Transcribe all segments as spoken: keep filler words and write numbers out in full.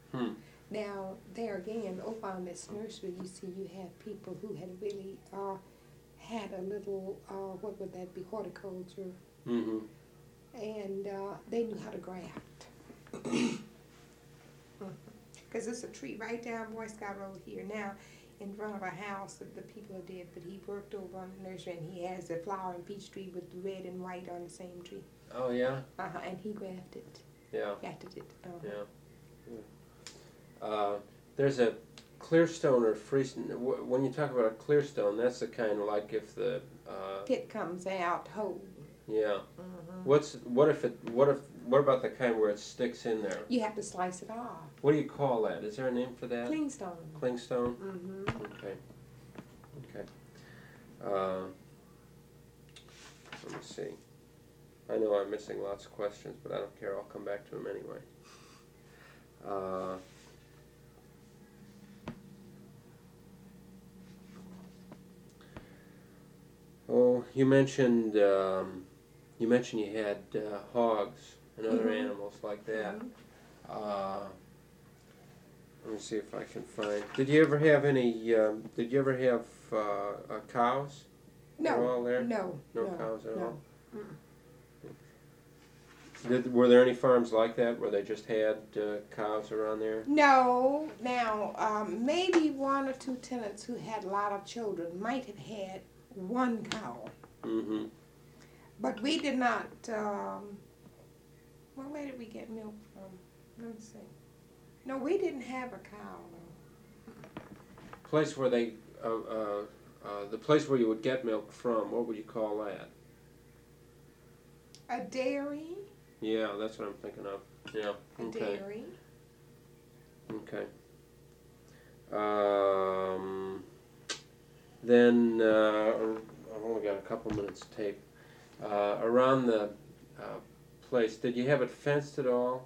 Hmm. Now, there again, over on this nursery, you see you have people who had really uh, had a little, uh, what would that be, horticulture, Mm-hmm. and uh, they knew how to graft. Because it's a tree right down Boy Scout Road here now in front of a house that the people are dead, but he worked over on the nursery and he has a flowering peach tree with red and white on the same tree. Oh, yeah? Uh-huh, and he grafted, Yeah. grafted it. Uh-huh. Yeah. Yeah. Uh, there's a clearstone or freestone. When you talk about a clearstone, that's the kind of like if the uh, Pit comes out whole. yeah. Mm-hmm. What's what if it? What if? What about the kind where it sticks in there? You have to slice it off. What do you call that? Is there a name for that? Clingstone. Clingstone. Mm-hmm. Okay. Okay. Uh, let me see. I know I'm missing lots of questions, but I don't care. I'll come back to them anyway. Uh, oh, you mentioned um, you mentioned you had uh, hogs and other Mhm. animals like that. Mhm. Uh, let me see if I can find. Did you ever have any? Um, did you ever have uh, uh, cows? No. They're all there? No. No, No. cows at no. all. Mm-mm. Did, were there any farms like that where they just had uh, cows around there? No. Now, um, maybe one or two tenants who had a lot of children might have had one cow, Mm-hmm. but we did not. Um, well, where did we get milk from? Let me see. No, we didn't have a cow. No. Place where they, uh, uh, uh, the place where you would get milk from. What would you call that? A dairy. Yeah, that's what I'm thinking of. Yeah. A Okay. dairy. Okay. Um, then uh, I've only got a couple minutes of tape. Uh, around the uh, place, did you have it fenced at all?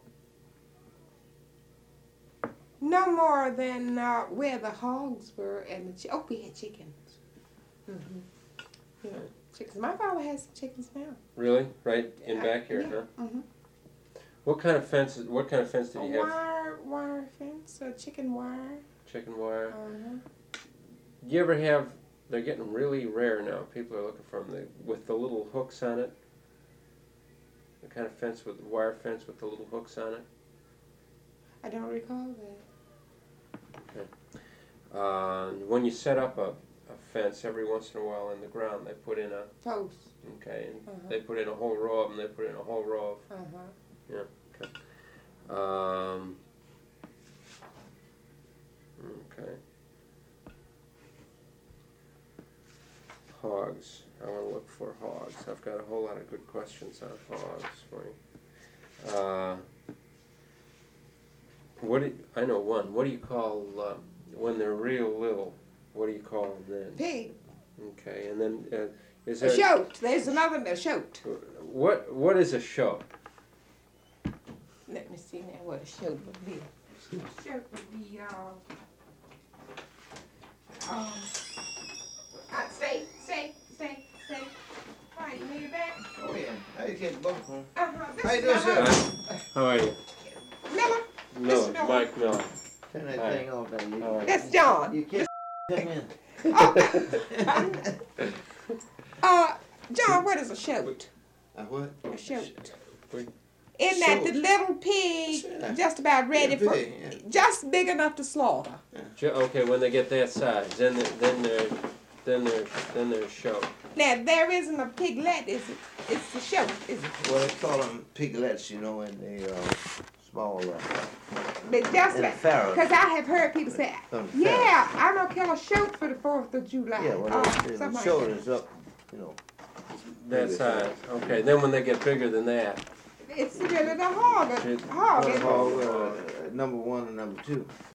No more than uh, where the hogs were and the chi- oh, we had chickens. Mm-hmm. Yeah, chickens. My father has chickens now. Really? Right in Uh, back here, yeah. huh? Mm-hmm. What kind of fence? What kind of fence did A you have? wire, wire fence, a chicken wire. Chicken wire. Uh-huh. Do you ever have? They're getting really rare now. People are looking for them the, with the little hooks on it. The kind of fence with wire fence with the little hooks on it. I don't recall that. Uh, when you set up a, a fence, every once in a while in the ground, they put in a Post. okay, and Uh-huh. they put in a whole row of them. They put in a whole row of Uh-huh. Um, okay. Hogs. I want to look for hogs. I've got a whole lot of good questions on hogs for you. Uh, what do you, I know one. What do you call uh, when they're real little? What do you call them then? Pig. Okay, and then uh, is A there shoat. There's another a shoat. what? What is a shoat? Let me see now what a shoat would be. A shoat would be uh um uh, stay, stay, stay, stay. All right, you made it back? Oh yeah, how you get both of them? Uh-huh. This How you is doing, Miller. sir? How are you? Miller. Miller, Miller. Mike Miller. Turn that Hi. thing off there. You, All right. That's John. you can't come in. Uh, John, what is a shoat? A what? A shoat. Wait. Isn't that the Shoat. little pig Yeah. just about ready Yeah, for, big, yeah. just big enough to slaughter? Jo- Okay, when they get that size, then they- then they're then they're then they're show. Now, there isn't a piglet, is it? It's the shoat, is it? Well, they call them piglets, you know, in the uh, small. Uh, But just And like, farrow. because I have heard people say, From yeah, I'm going to kill a shoat for the fourth of July. yeah, well, uh, the, the something like shoulders up, you know. That Bigger size. Okay, then when they get bigger than that, that. It's really the hog. It- hog what is- a Called uh, number one and number two.